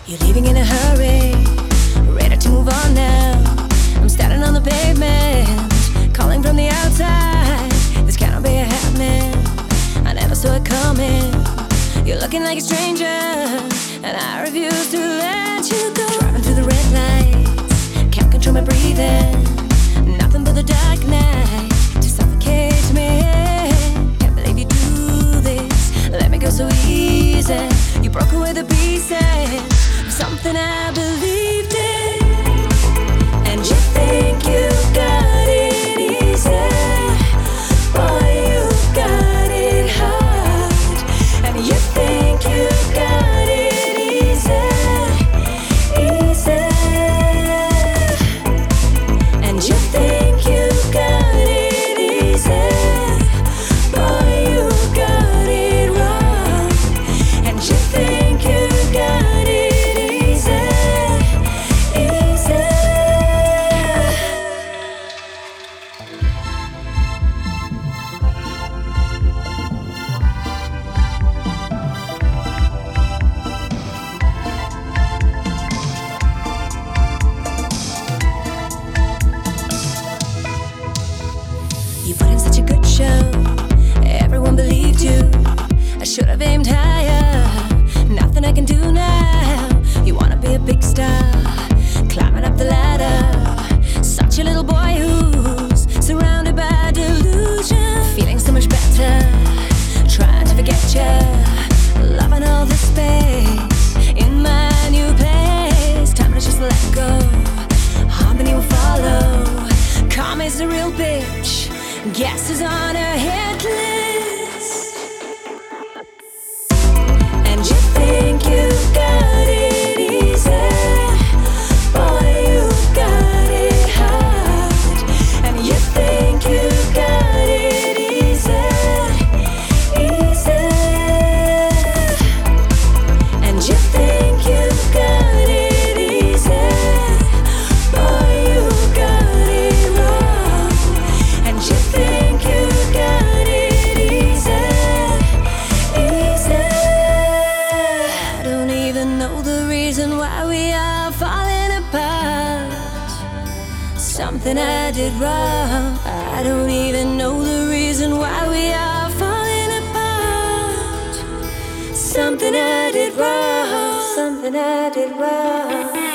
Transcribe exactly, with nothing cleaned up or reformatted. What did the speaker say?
You're leaving in a hurry, ready to move on now. I'm standing on the pavement, calling from the outside. This cannot be happening, I never saw it coming. You're looking like a stranger, and I refuse to let you go. Driving through the red lights, can't control my breathing. Nothing but the dark night to suffocate me. Can't believe you do this, let me go so easy. You broke away the pieces of something I believed in. And you think you got it easy, boy, you got it hard. And you think you got it easy, easy. And you think you got it easy, boy, you got it wrong. And you think you got it easy, easy. You put in such a good show, everyone believed you. I should have aimed higher, nothing I can do now. You wanna be a big star, climbing up the ladder. Such a little boy who's surrounded by delusion. Feeling so much better, trying to forget you. Loving all the space in my new place. Time to just let go, harmony will follow. Karma's a real bitch, guess is on her hit list. And you think you got it easy, boy, you got it hard. And you think you got it easy, easy. And you think you got it easy, boy, you got it wrong. And you think you got it easy, easy. I don't even know the reason why we are falling apart. Something I did wrong. I don't even know the reason why we are falling apart. Something I did wrong. Something I did wrong.